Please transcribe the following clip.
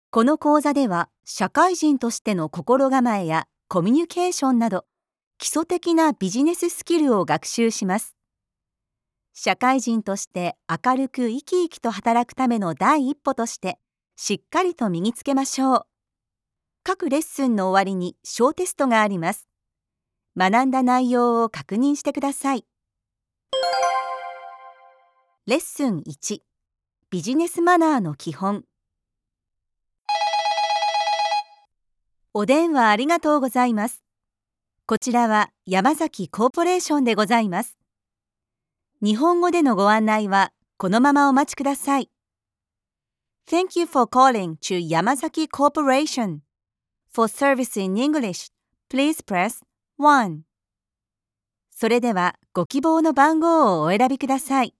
この講座では、社会人としての心構えやコミュニケーションなど、基礎的なビジネススキルを学習します。社会人として明るく生き生きと働くための第一歩として、しっかりと身につけましょう。各レッスンの終わりに小テストがあります。学んだ内容を確認してください。レッスン1、ビジネスマナーの基本。お電話ありがとうございます。こちらは山崎コーポレーションでございます。日本語でのご案内はこのままお待ちください。Thank you for calling to Yamazaki Corporation. For service in English, please press 1. それではご希望の番号をお選びください。